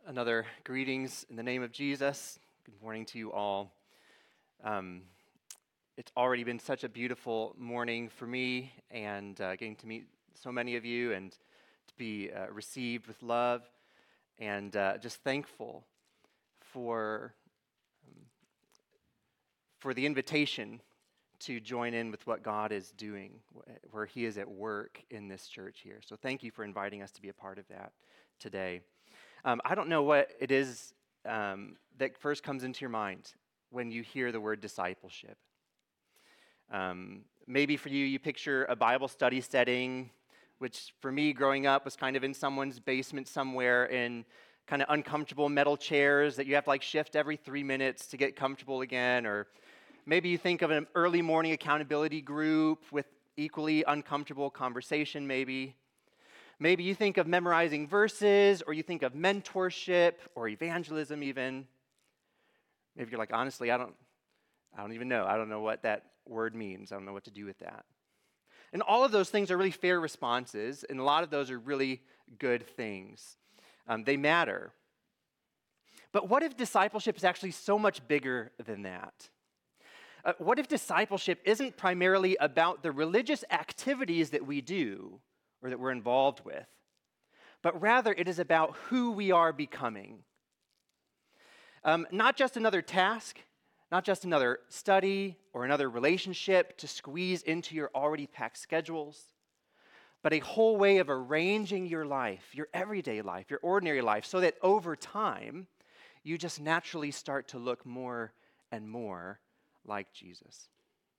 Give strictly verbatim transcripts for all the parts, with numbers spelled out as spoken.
Another greetings in the name of Jesus. Good morning to you all. Um, it's already been such a beautiful morning for me, and uh, getting to meet so many of you and to be uh, received with love, and uh, just thankful for um, for the invitation to join in with what God is doing, where He is at work in this church here. So thank you for inviting us to be a part of that today. Um, I don't know what it is um, that first comes into your mind when you hear the word discipleship. Um, maybe for you, you picture a Bible study setting, which for me growing up was kind of in someone's basement somewhere in kind of uncomfortable metal chairs that you have to like shift every three minutes to get comfortable again. Or maybe you think of an early morning accountability group with equally uncomfortable conversation maybe. Maybe you think of memorizing verses, or you think of mentorship or evangelism even. Maybe you're like, honestly, I don't, I don't even know. I don't know what that word means. I don't know what to do with that. And all of those things are really fair responses, and a lot of those are really good things. Um, they matter. But what if discipleship is actually so much bigger than that? Uh, what if discipleship isn't primarily about the religious activities that we do or that we're involved with, but rather it is about who we are becoming? Um, not just another task, not just another study or another relationship to squeeze into your already packed schedules, but a whole way of arranging your life, your everyday life, your ordinary life, so that over time, you just naturally start to look more and more like Jesus.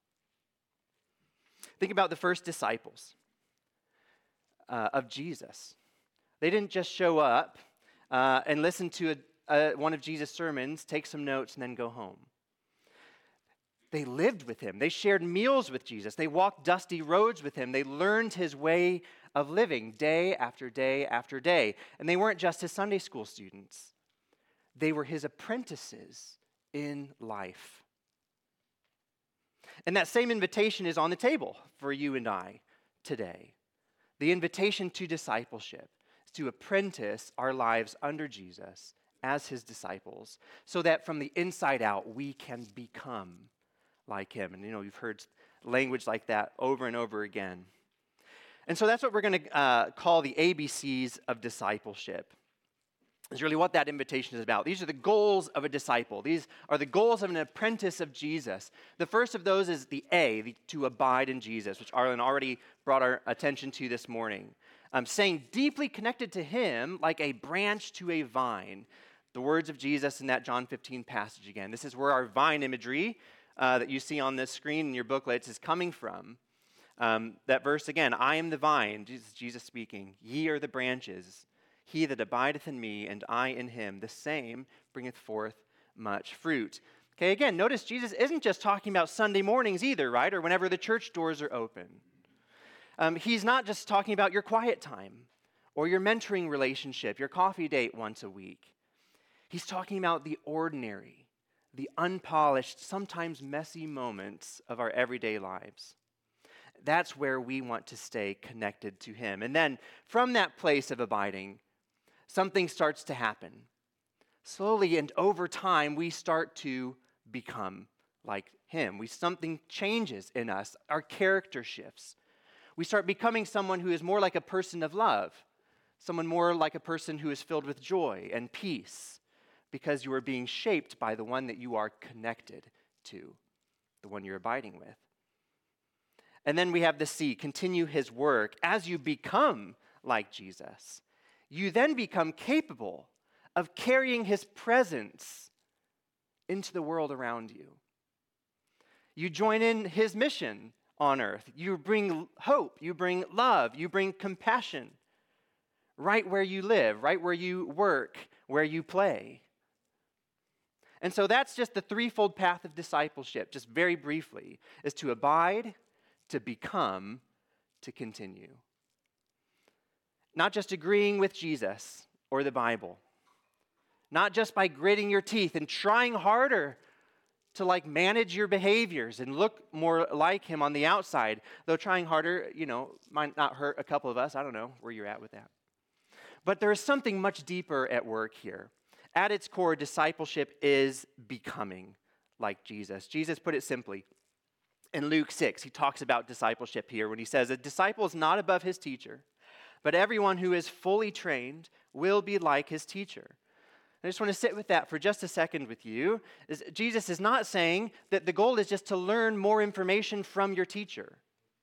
Think about the first disciples uh, of Jesus. They didn't just show up uh, and listen to a, a, one of Jesus' sermons, take some notes, and then go home. They lived with him. They shared meals with Jesus. They walked dusty roads with him. They learned his way of living day after day after day. And they weren't just his Sunday school students. They were his apprentices in life. And that same invitation is on the table for you and I today. The invitation to discipleship is to apprentice our lives under Jesus as his disciples, so that from the inside out we can become like him. And you know, you've heard language like that over and over again. And so that's what we're going to uh, call the A B Cs of discipleship. Is really what that invitation is about. These are the goals of a disciple. These are the goals of an apprentice of Jesus. The first of those is the A, the, to abide in Jesus, which Arlen already brought our attention to this morning. Um, saying deeply connected to him like a branch to a vine. The words of Jesus in that John fifteen passage again. This is where our vine imagery uh, that you see on this screen in your booklets is coming from. Um, that verse again, I am the vine, Jesus, Jesus speaking, ye are the branches. He that abideth in me, and I in him, the same bringeth forth much fruit. Okay, again, notice Jesus isn't just talking about Sunday mornings either, right? Or whenever the church doors are open. Um, he's not just talking about your quiet time or your mentoring relationship, your coffee date once a week. He's talking about the ordinary, the unpolished, sometimes messy moments of our everyday lives. That's where we want to stay connected to him. And then from that place of abiding, something starts to happen. Slowly and over time, we start to become like him. We, something changes in us. Our character shifts. We start becoming someone who is more like a person of love, someone more like a person who is filled with joy and peace, because you are being shaped by the one that you are connected to, the one you're abiding with. And then we have the C, continue his work. As you become like Jesus, you then become capable of carrying his presence into the world around you. You join in his mission on earth. You bring hope, you bring love, you bring compassion right where you live, right where you work, where you play. And so that's just the threefold path of discipleship, just very briefly, is to abide, to become, to continue. Not just agreeing with Jesus or the Bible. Not just by gritting your teeth and trying harder to like manage your behaviors and look more like him on the outside. Though trying harder, you know, might not hurt a couple of us. I don't know where you're at with that. But there is something much deeper at work here. At its core, discipleship is becoming like Jesus. Jesus put it simply. In Luke six, he talks about discipleship here when he says, a disciple is not above his teacher, but everyone who is fully trained will be like his teacher. I just want to sit with that for just a second with you. Is Jesus is not saying that the goal is just to learn more information from your teacher.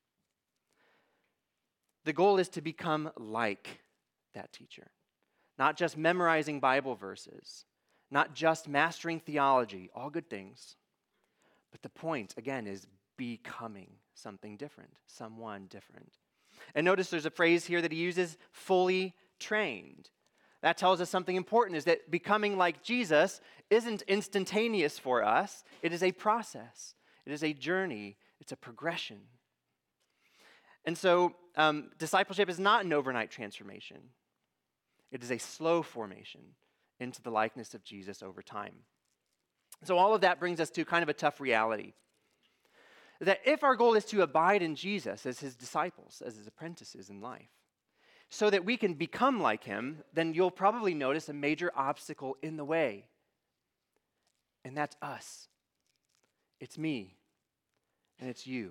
The goal is to become like that teacher. Not just memorizing Bible verses, not just mastering theology, all good things. But the point, again, is becoming something different, someone different. And notice there's a phrase here that he uses, fully trained. That tells us something important, is that becoming like Jesus isn't instantaneous for us. It is a process. It is a journey. It's a progression. And so um, discipleship is not an overnight transformation. It is a slow formation into the likeness of Jesus over time. So all of that brings us to kind of a tough reality. That if our goal is to abide in Jesus as his disciples, as his apprentices in life, so that we can become like him, then you'll probably notice a major obstacle in the way. And that's us. It's me. And it's you.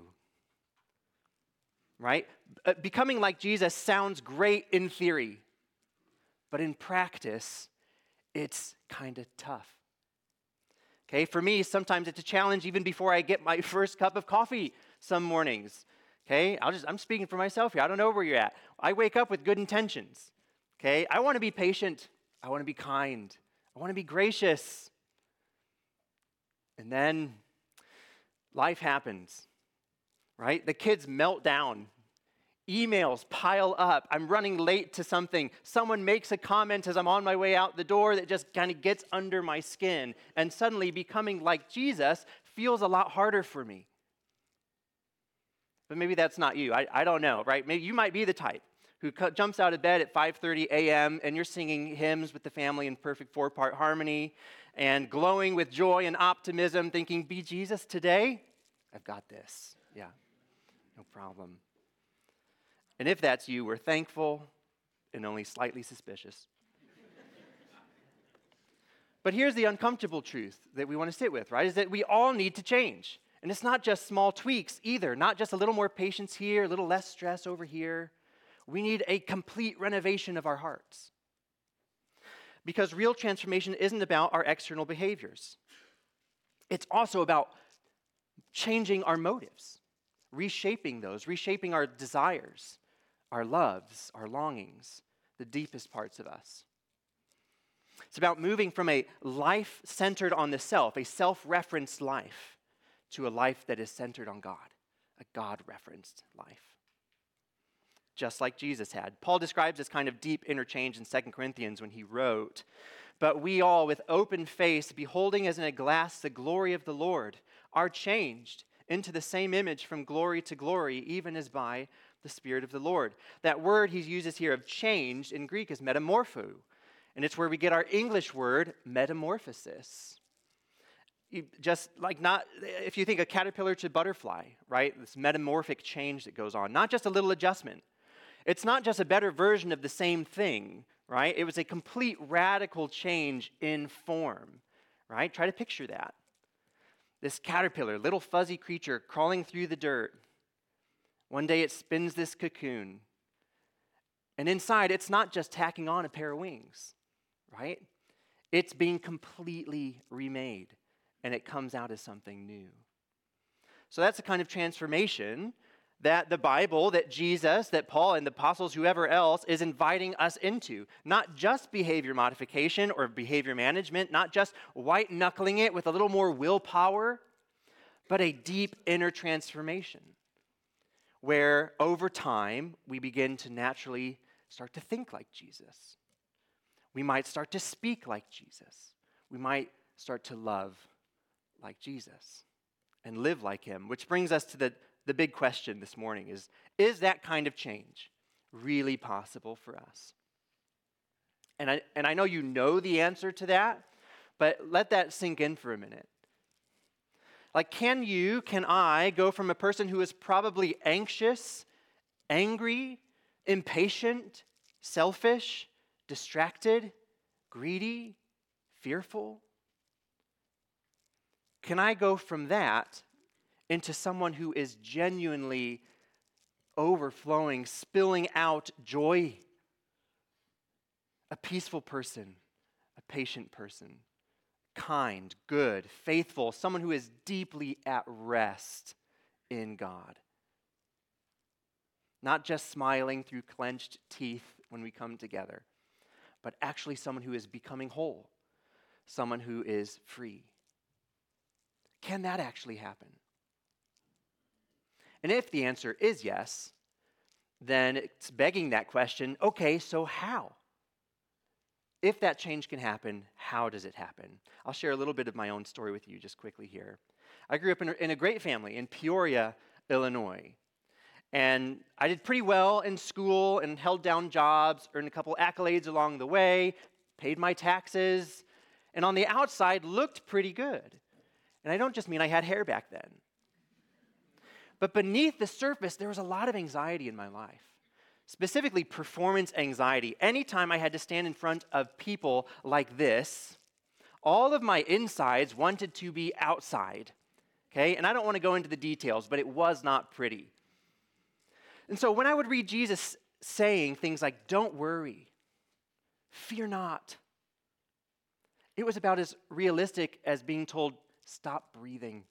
Right? Uh, becoming like Jesus sounds great in theory, but in practice, it's kind of tough. Okay, for me, sometimes it's a challenge even before I get my first cup of coffee some mornings. Okay, I'll just, I'm speaking for myself here. I don't know where you're at. I wake up with good intentions. Okay, I want to be patient. I want to be kind. I want to be gracious. And then life happens. Right? The kids melt down. Emails pile up. I'm running late to something. Someone makes a comment as I'm on my way out the door that just kind of gets under my skin. And suddenly becoming like Jesus feels a lot harder for me. But maybe that's not you. I, I don't know, right? Maybe you might be the type who cu- jumps out of bed at five thirty a.m. and you're singing hymns with the family in perfect four-part harmony and glowing with joy and optimism, thinking, be Jesus today? I've got this. Yeah. No problem. And if that's you, we're thankful and only slightly suspicious. But here's the uncomfortable truth that we want to sit with, right? Is that we all need to change. And it's not just small tweaks either, not just a little more patience here, a little less stress over here. We need a complete renovation of our hearts. Because real transformation isn't about our external behaviors. It's also about changing our motives. Reshaping those, reshaping our desires, our loves, our longings, the deepest parts of us. It's about moving from a life centered on the self, a self-referenced life, to a life that is centered on God, a God-referenced life. Just like Jesus had. Paul describes this kind of deep interchange in Second Corinthians when he wrote, but we all with open face, beholding as in a glass the glory of the Lord, are changed into the same image from glory to glory, even as by the Spirit of the Lord. That word he uses here of changed in Greek is metamorpho, and it's where we get our English word metamorphosis. You just like not, if you think a caterpillar to butterfly, right? This metamorphic change that goes on, not just a little adjustment. It's not just a better version of the same thing, right? It was a complete radical change in form, right? Try to picture that. This caterpillar, little fuzzy creature crawling through the dirt. One day it spins this cocoon. And inside, it's not just tacking on a pair of wings, right? It's being completely remade, and it comes out as something new. So that's the kind of transformation that the Bible, that Jesus, that Paul and the apostles, whoever else, is inviting us into. Not just behavior modification or behavior management, not just white-knuckling it with a little more willpower, but a deep inner transformation where over time we begin to naturally start to think like Jesus. We might start to speak like Jesus. We might start to love like Jesus and live like him, which brings us to the The big question this morning is, is that kind of change really possible for us? And I, and I know you know the answer to that, but let that sink in for a minute. Like, can you, can I go from a person who is probably anxious, angry, impatient, selfish, distracted, greedy, fearful? Can I go from that into someone who is genuinely overflowing, spilling out joy? A peaceful person, a patient person, kind, good, faithful, someone who is deeply at rest in God. Not just smiling through clenched teeth when we come together, but actually someone who is becoming whole, someone who is free. Can that actually happen? And if the answer is yes, then it's begging that question, okay, so how? If that change can happen, how does it happen? I'll share a little bit of my own story with you just quickly here. I grew up in a, in a great family in Peoria, Illinois. And I did pretty well in school and held down jobs, earned a couple accolades along the way, paid my taxes, and on the outside looked pretty good. And I don't just mean I had hair back then. But beneath the surface, there was a lot of anxiety in my life. Specifically, performance anxiety. Anytime I had to stand in front of people like this, all of my insides wanted to be outside. Okay? And I don't want to go into the details, but it was not pretty. And so when I would read Jesus saying things like, don't worry, fear not, it was about as realistic as being told, stop breathing.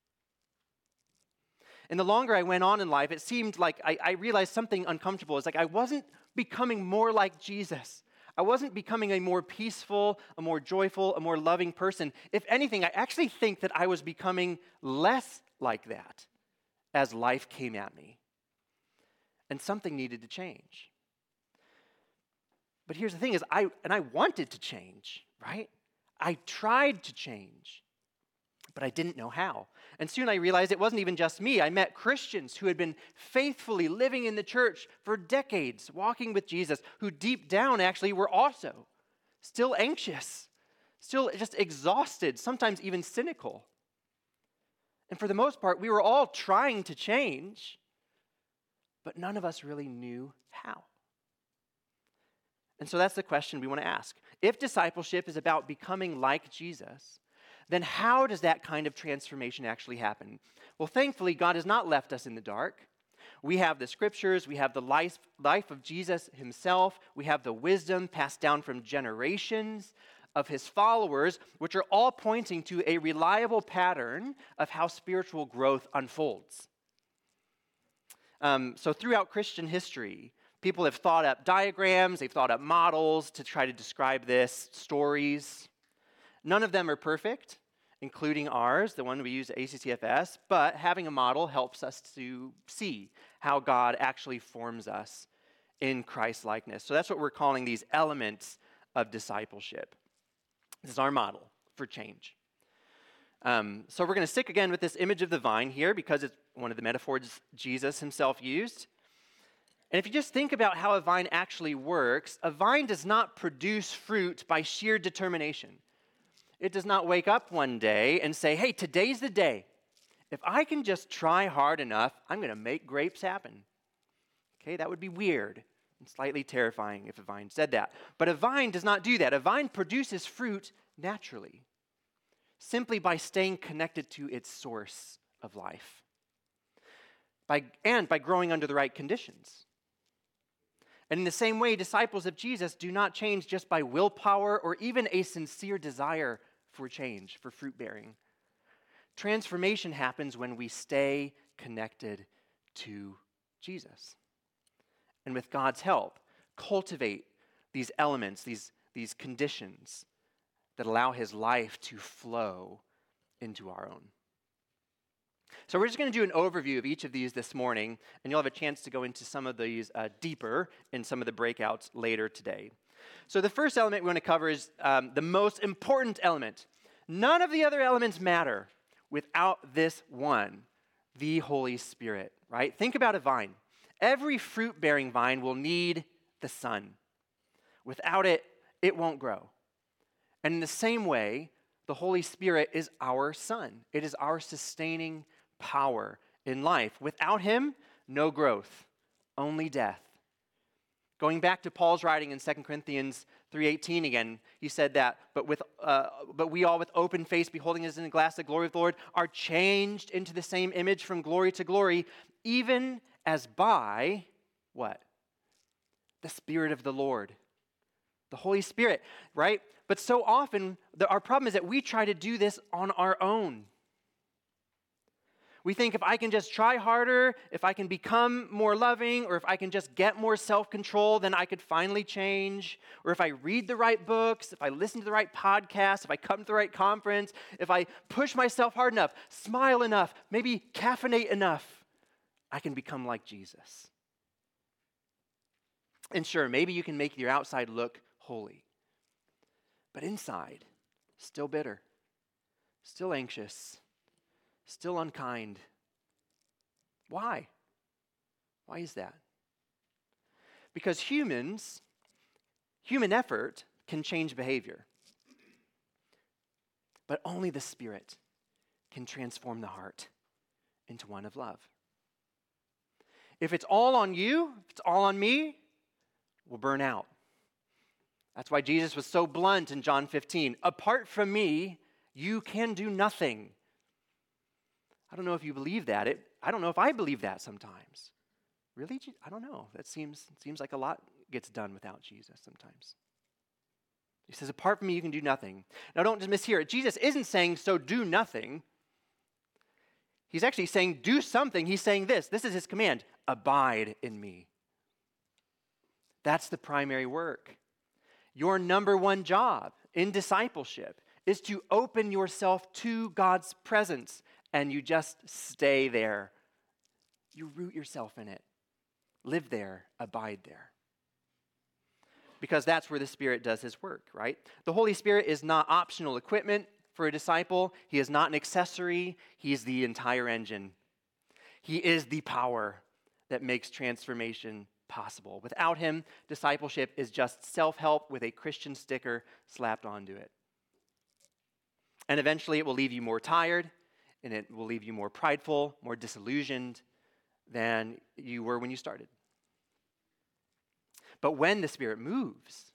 And the longer I went on in life, it seemed like I, I realized something uncomfortable. It's like I wasn't becoming more like Jesus. I wasn't becoming a more peaceful, a more joyful, a more loving person. If anything, I actually think that I was becoming less like that as life came at me. And something needed to change. But here's the thing is, I and I wanted to change, right? I tried to change, but I didn't know how. And soon I realized it wasn't even just me. I met Christians who had been faithfully living in the church for decades, walking with Jesus, who deep down actually were also still anxious, still just exhausted, sometimes even cynical. And for the most part, we were all trying to change, but none of us really knew how. And so that's the question we want to ask. If discipleship is about becoming like Jesus, then how does that kind of transformation actually happen? Well, thankfully, God has not left us in the dark. We have the scriptures, we have the life, life of Jesus himself, we have the wisdom passed down from generations of his followers, which are all pointing to a reliable pattern of how spiritual growth unfolds. Um, so throughout Christian history, people have thought up diagrams, they've thought up models to try to describe this, stories. None of them are perfect, including ours, the one we use at A C C F S, but having a model helps us to see how God actually forms us in Christ-likeness. So that's what we're calling these elements of discipleship. This is our model for change. Um, so we're going to stick again with this image of the vine here because it's one of the metaphors Jesus himself used. And if you just think about how a vine actually works, a vine does not produce fruit by sheer determination. It does not wake up one day and say, hey, today's the day. If I can just try hard enough, I'm going to make grapes happen. Okay, that would be weird and slightly terrifying if a vine said that. But a vine does not do that. A vine produces fruit naturally, simply by staying connected to its source of life, by, and by growing under the right conditions. And in the same way, disciples of Jesus do not change just by willpower or even a sincere desire for change, for fruit bearing. Transformation happens when we stay connected to Jesus. And with God's help, cultivate these elements, these, these conditions that allow his life to flow into our own. So we're just going to do an overview of each of these this morning, and you'll have a chance to go into some of these uh, deeper in some of the breakouts later today. So the first element we want to cover is um, the most important element. None of the other elements matter without this one, the Holy Spirit, right? Think about a vine. Every fruit-bearing vine will need the sun. Without it, it won't grow. And in the same way, the Holy Spirit is our sun. It is our sustaining power in life. Without him, no growth, only death. Going back to Paul's writing in Second Corinthians three eighteen again, he he said that, but with uh, but we all with open face, beholding as in a glass the glory of the Lord, are changed into the same image from glory to glory, even as by, what? The Spirit of the Lord. The Holy Spirit, right? But so often, the, our problem is that we try to do this on our own. We think if I can just try harder, if I can become more loving, or if I can just get more self-control, then I could finally change. Or if I read the right books, if I listen to the right podcasts, if I come to the right conference, if I push myself hard enough, smile enough, maybe caffeinate enough, I can become like Jesus. And sure, maybe you can make your outside look holy, but inside, still bitter, still anxious, still unkind. Why? Why is that? Because humans, human effort can change behavior. But only the Spirit can transform the heart into one of love. If it's all on you, if it's all on me, we'll burn out. That's why Jesus was so blunt in John fifteen. Apart from me, you can do nothing. I don't know if you believe that. It, I don't know if I believe that sometimes. Really? I don't know. That seems, seems like a lot gets done without Jesus sometimes. He says, apart from me, you can do nothing. Now, don't just mishear it. Jesus isn't saying, so do nothing. He's actually saying, do something. He's saying this. This is his command. Abide in me. That's the primary work. Your number one job in discipleship is to open yourself to God's presence, and you just stay there. You root yourself in it. Live there, abide there. Because that's where the Spirit does his work, right? The Holy Spirit is not optional equipment for a disciple. He is not an accessory. He is the entire engine. He is the power that makes transformation possible. Without him, discipleship is just self-help with a Christian sticker slapped onto it. And eventually it will leave you more tired, and it will leave you more prideful, more disillusioned than you were when you started. But when the Spirit moves,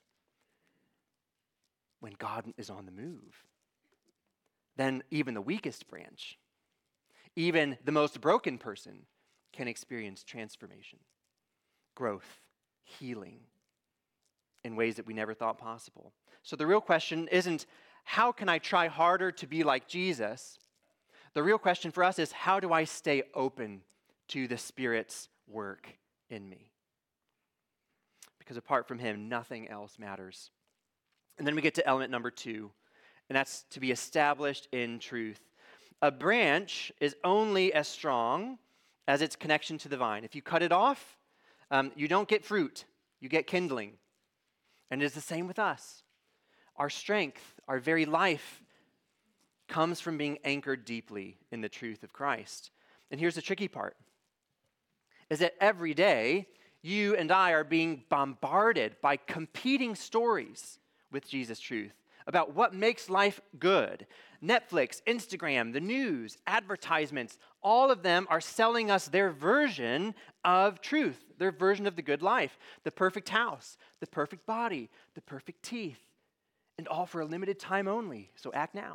when God is on the move, then even the weakest branch, even the most broken person can experience transformation, growth, healing in ways that we never thought possible. So the real question isn't, how can I try harder to be like Jesus? The real question for us is, how do I stay open to the Spirit's work in me? Because apart from him, nothing else matters. And then we get to element number two, and that's to be established in truth. A branch is only as strong as its connection to the vine. If you cut it off, um, you don't get fruit, you get kindling. And it is the same with us. Our strength, our very life, comes from being anchored deeply in the truth of Christ. And here's the tricky part, is that every day, you and I are being bombarded by competing stories with Jesus' truth about what makes life good. Netflix, Instagram, the news, advertisements, all of them are selling us their version of truth, their version of the good life, the perfect house, the perfect body, the perfect teeth, and all for a limited time only, so act now.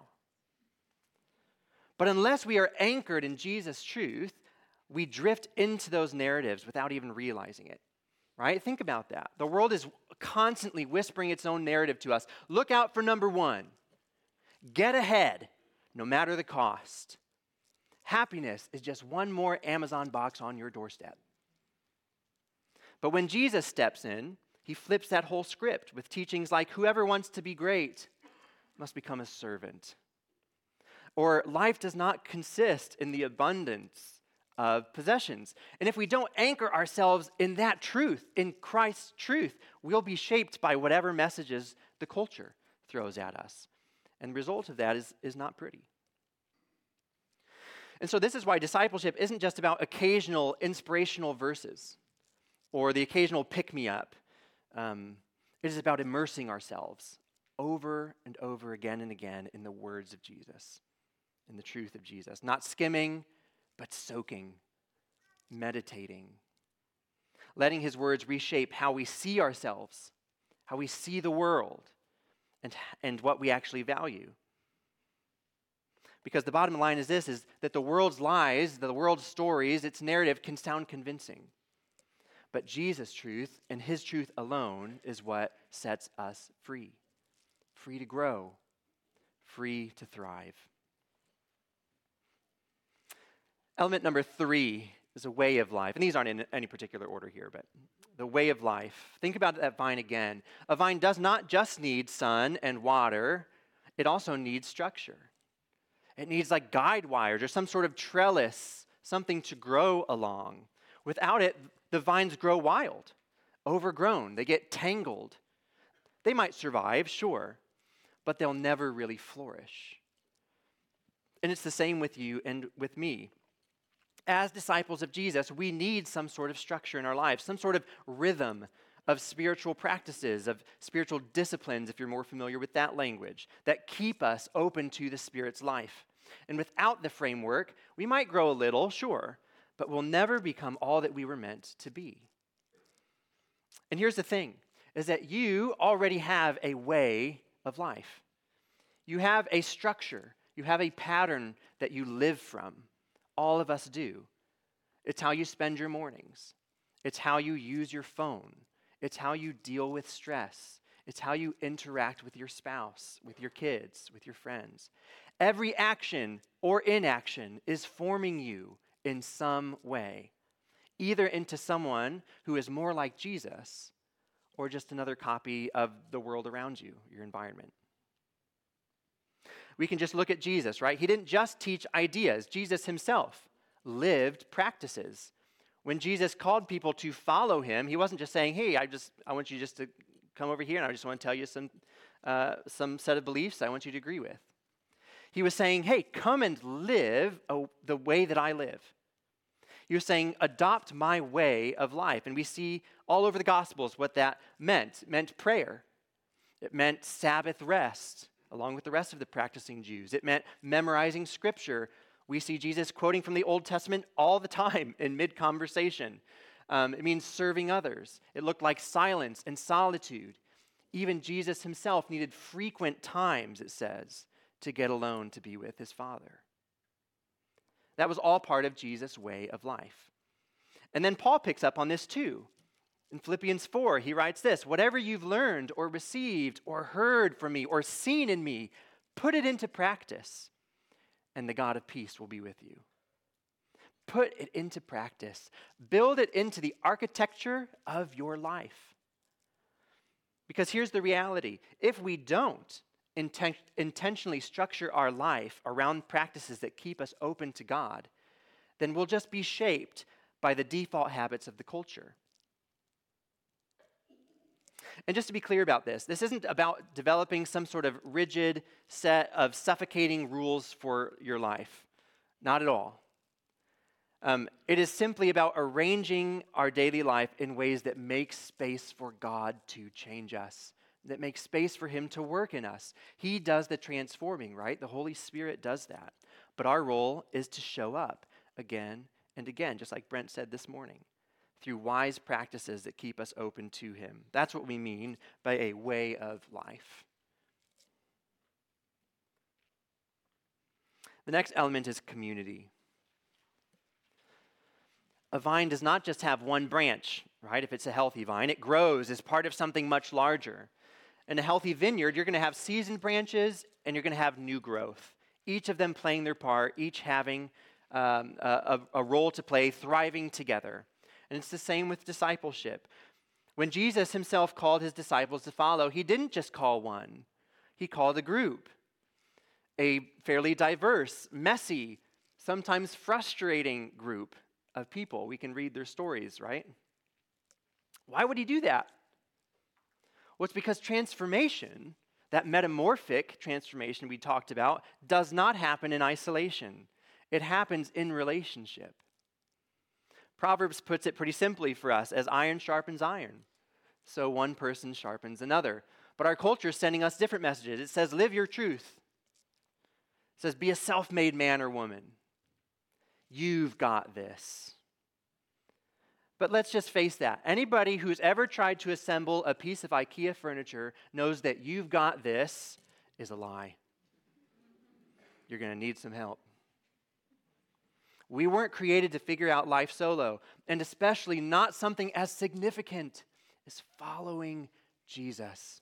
But unless we are anchored in Jesus' truth, we drift into those narratives without even realizing it, right? Think about that. The world is constantly whispering its own narrative to us. Look out for number one. Get ahead, no matter the cost. Happiness is just one more Amazon box on your doorstep. But when Jesus steps in, he flips that whole script with teachings like, whoever wants to be great must become a servant. Or life does not consist in the abundance of possessions. And if we don't anchor ourselves in that truth, in Christ's truth, we'll be shaped by whatever messages the culture throws at us. And the result of that is, is not pretty. And so this is why discipleship isn't just about occasional inspirational verses or the occasional pick-me-up. Um, it is about immersing ourselves over and over again and again in the words of Jesus, in the truth of Jesus. Not skimming, but soaking, meditating, letting his words reshape how we see ourselves, how we see the world, and, and what we actually value. Because the bottom line is this, is that the world's lies, the world's stories, its narrative can sound convincing. But Jesus' truth and his truth alone is what sets us free. Free to grow, free to thrive. Element number three is a way of life. And these aren't in any particular order here, but the way of life. Think about that vine again. A vine does not just need sun and water, it also needs structure. It needs like guide wires or some sort of trellis, something to grow along. Without it, the vines grow wild, overgrown. They get tangled. They might survive, sure, but they'll never really flourish. And it's the same with you and with me. As disciples of Jesus, we need some sort of structure in our lives, some sort of rhythm of spiritual practices, of spiritual disciplines, if you're more familiar with that language, that keep us open to the Spirit's life. And without the framework, we might grow a little, sure, but we'll never become all that we were meant to be. And here's the thing, is that you already have a way of life. You have a structure. You have a pattern that you live from. All of us do. It's how you spend your mornings. It's how you use your phone. It's how you deal with stress. It's how you interact with your spouse, with your kids, with your friends. Every action or inaction is forming you in some way, either into someone who is more like Jesus or just another copy of the world around you, your environment. We can just look at Jesus, right? He didn't just teach ideas. Jesus himself lived practices. When Jesus called people to follow him, he wasn't just saying, hey, I just I want you just to come over here and I just want to tell you some, uh, some set of beliefs I want you to agree with. He was saying, hey, come and live oh, the way that I live. He was saying, adopt my way of life. And we see all over the Gospels what that meant. It meant prayer. It meant Sabbath rest, along with the rest of the practicing Jews. It meant memorizing Scripture. We see Jesus quoting from the Old Testament all the time in mid-conversation. Um, it means serving others. It looked like silence and solitude. Even Jesus himself needed frequent times, it says, to get alone to be with his Father. That was all part of Jesus' way of life. And then Paul picks up on this too. In Philippians four, he writes this, whatever you've learned or received or heard from me or seen in me, put it into practice, and the God of peace will be with you. Put it into practice. Build it into the architecture of your life. Because here's the reality. If we don't inten- intentionally structure our life around practices that keep us open to God, then we'll just be shaped by the default habits of the culture. And just to be clear about this, this isn't about developing some sort of rigid set of suffocating rules for your life. Not at all. Um, it is simply about arranging our daily life in ways that make space for God to change us, that make space for him to work in us. He does the transforming, right? The Holy Spirit does that. But our role is to show up again and again, just like Brent said this morning, through wise practices that keep us open to him. That's what we mean by a way of life. The next element is community. A vine does not just have one branch, right? If it's a healthy vine, it grows as part of something much larger. In a healthy vineyard, you're going to have seasoned branches and you're going to have new growth, each of them playing their part, each having um, a, a role to play, thriving together. And it's the same with discipleship. When Jesus himself called his disciples to follow, he didn't just call one. He called a group, a fairly diverse, messy, sometimes frustrating group of people. We can read their stories, right? Why would he do that? Well, it's because transformation, that metamorphic transformation we talked about, does not happen in isolation. It happens in relationship. Proverbs puts it pretty simply for us, as iron sharpens iron, so one person sharpens another. But our culture is sending us different messages. It says, live your truth. It says, be a self-made man or woman. You've got this. But let's just face that. Anybody who's ever tried to assemble a piece of IKEA furniture knows that you've got this is a lie. You're going to need some help. We weren't created to figure out life solo, and especially not something as significant as following Jesus.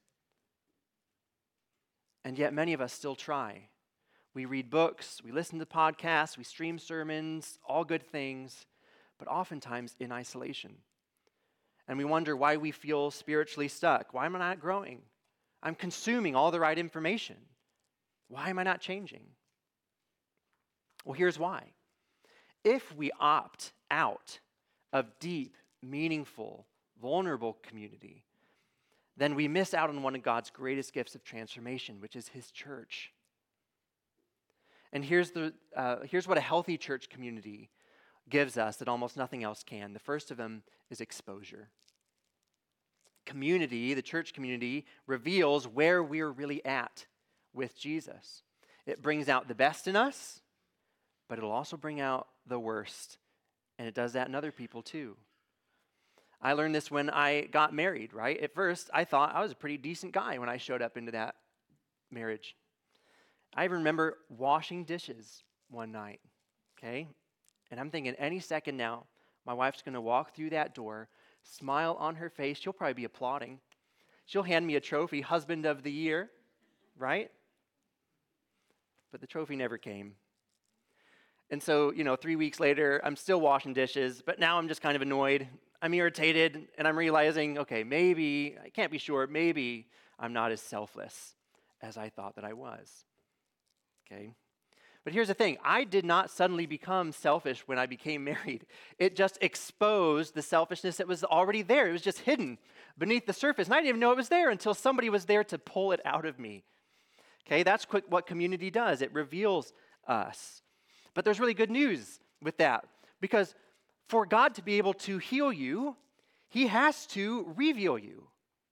And yet many of us still try. We read books, we listen to podcasts, we stream sermons, all good things, but oftentimes in isolation. And we wonder why we feel spiritually stuck. Why am I not growing? I'm consuming all the right information. Why am I not changing? Well, here's why. If we opt out of deep, meaningful, vulnerable community, then we miss out on one of God's greatest gifts of transformation, which is his church. And here's the uh, here's what a healthy church community gives us that almost nothing else can. The first of them is exposure. Community, the church community, reveals where we're really at with Jesus. It brings out the best in us, but it'll also bring out the worst. And it does that in other people too. I learned this when I got married, right? At first, I thought I was a pretty decent guy when I showed up into that marriage. I remember washing dishes one night, okay? And I'm thinking any second now, my wife's going to walk through that door, smile on her face. She'll probably be applauding. She'll hand me a trophy, husband of the year, right? But the trophy never came. And so, you know, three weeks later, I'm still washing dishes, but now I'm just kind of annoyed. I'm irritated, and I'm realizing, okay, maybe, I can't be sure, maybe I'm not as selfless as I thought that I was. Okay? But here's the thing. I did not suddenly become selfish when I became married. It just exposed the selfishness that was already there. It was just hidden beneath the surface. And I didn't even know it was there until somebody was there to pull it out of me. Okay? That's quick what community does. It reveals us. But there's really good news with that. Because for God to be able to heal you, he has to reveal you.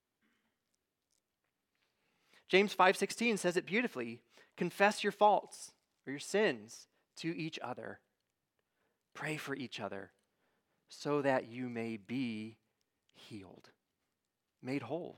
James five sixteen says it beautifully. Confess your faults or your sins to each other. Pray for each other so that you may be healed, made whole.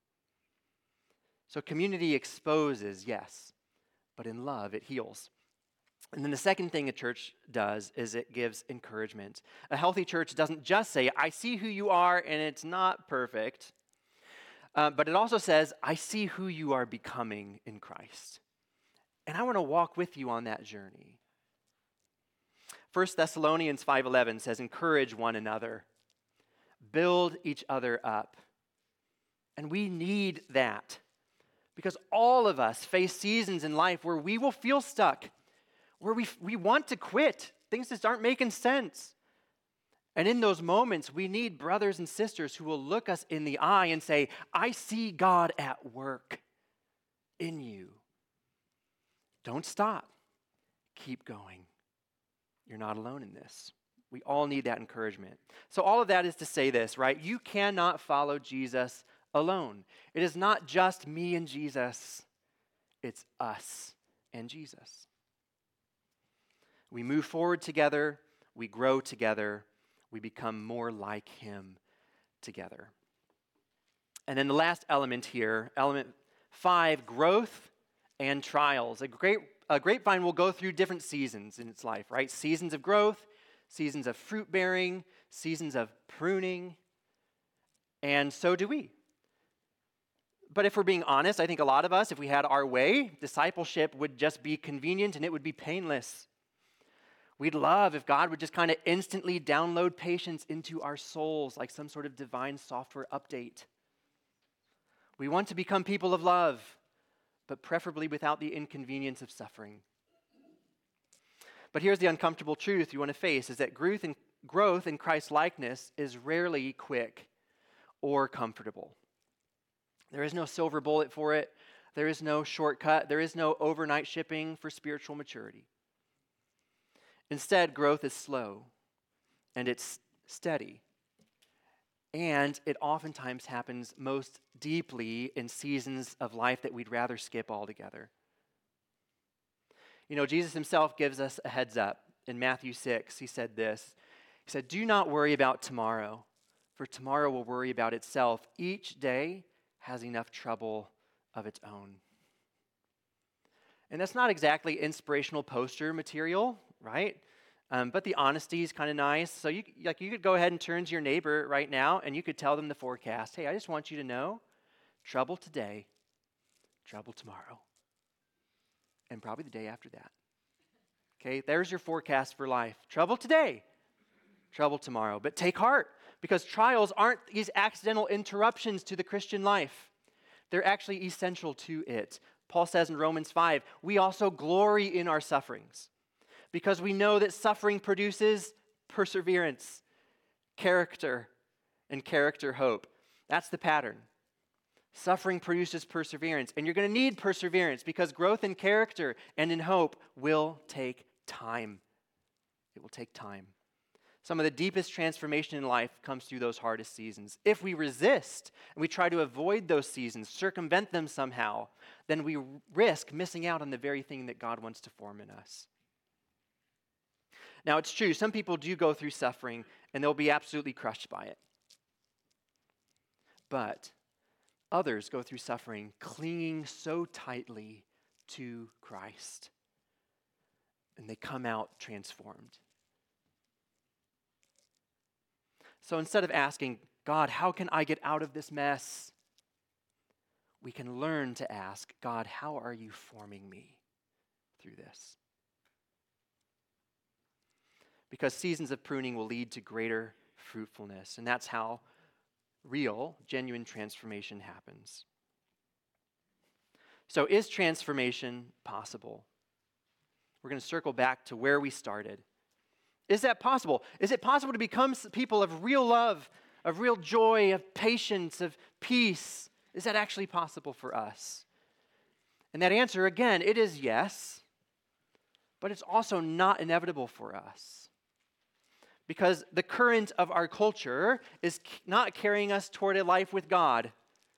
So community exposes, yes, but in love it heals. And then the second thing a church does is it gives encouragement. A healthy church doesn't just say, I see who you are and it's not perfect, uh, but it also says, I see who you are becoming in Christ. And I want to walk with you on that journey. First Thessalonians five eleven says, encourage one another, build each other up. And we need that because all of us face seasons in life where we will feel stuck, where we, we want to quit. Things just aren't making sense. And in those moments, we need brothers and sisters who will look us in the eye and say, I see God at work in you. Don't stop. Keep going. You're not alone in this. We all need that encouragement. So all of that is to say this, right? You cannot follow Jesus alone. It is not just me and Jesus. It's us and Jesus. We move forward together. We grow together. We become more like him together. And then the last element here, element five, growth and trials. A grape, a grapevine will go through different seasons in its life, right? Seasons of growth, seasons of fruit bearing, seasons of pruning, and so do we. But if we're being honest, I think a lot of us, if we had our way, discipleship would just be convenient and it would be painless. We'd love if God would just kind of instantly download patience into our souls like some sort of divine software update. We want to become people of love, but preferably without the inconvenience of suffering. But here's the uncomfortable truth you want to face, is that growth in, growth in Christ's likeness is rarely quick or comfortable. There is no silver bullet for it. There is no shortcut. There is no overnight shipping for spiritual maturity. Instead, growth is slow, and it's steady. And it oftentimes happens most deeply in seasons of life that we'd rather skip altogether. You know, Jesus himself gives us a heads up. In Matthew six, he said this. He said, do not worry about tomorrow, for tomorrow will worry about itself. Each day has enough trouble of its own. And that's not exactly inspirational poster material, right? Um, but the honesty is kind of nice. So you, like, you could go ahead and turn to your neighbor right now, and you could tell them the forecast. Hey, I just want you to know, trouble today, trouble tomorrow, and probably the day after that. Okay, there's your forecast for life. Trouble today, trouble tomorrow. But take heart, because trials aren't these accidental interruptions to the Christian life. They're actually essential to it. Paul says in Romans five, we also glory in our sufferings, because we know that suffering produces perseverance, character, and character hope. That's the pattern. Suffering produces perseverance, and you're going to need perseverance because growth in character and in hope will take time. It will take time. Some of the deepest transformation in life comes through those hardest seasons. If we resist and we try to avoid those seasons, circumvent them somehow, then we risk missing out on the very thing that God wants to form in us. Now, it's true, some people do go through suffering and they'll be absolutely crushed by it. But others go through suffering clinging so tightly to Christ, and they come out transformed. So instead of asking, God, how can I get out of this mess? We can learn to ask, God, how are you forming me through this? Because seasons of pruning will lead to greater fruitfulness, and that's how real, genuine transformation happens. So is transformation possible? We're going to circle back to where we started. Is that possible? Is it possible to become people of real love, of real joy, of patience, of peace? Is that actually possible for us? And that answer, again, it is yes, but it's also not inevitable for us. Because the current of our culture is not carrying us toward a life with God.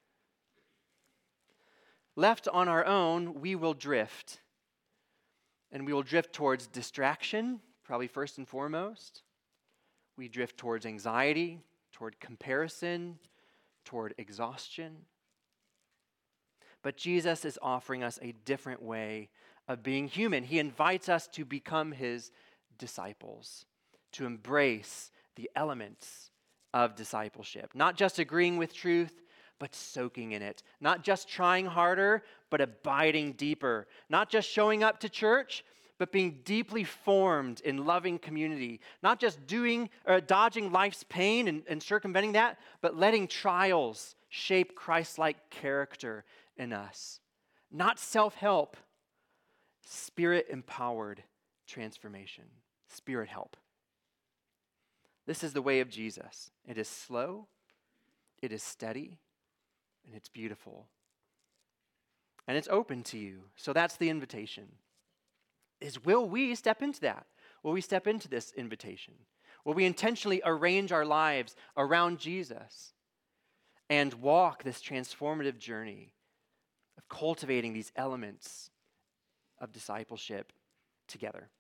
Left on our own, we will drift. And we will drift towards distraction, probably first and foremost. We drift towards anxiety, toward comparison, toward exhaustion. But Jesus is offering us a different way of being human. He invites us to become his disciples, to embrace the elements of discipleship. Not just agreeing with truth, but soaking in it. Not just trying harder, but abiding deeper. Not just showing up to church, but being deeply formed in loving community. Not just doing or dodging life's pain and, and circumventing that, but letting trials shape Christ-like character in us. Not self-help, Spirit-empowered transformation. Spirit help. This is the way of Jesus. It is slow, it is steady, and it's beautiful. And it's open to you. So that's the invitation. Is will we step into that? Will we step into this invitation? Will we intentionally arrange our lives around Jesus and walk this transformative journey of cultivating these elements of discipleship together?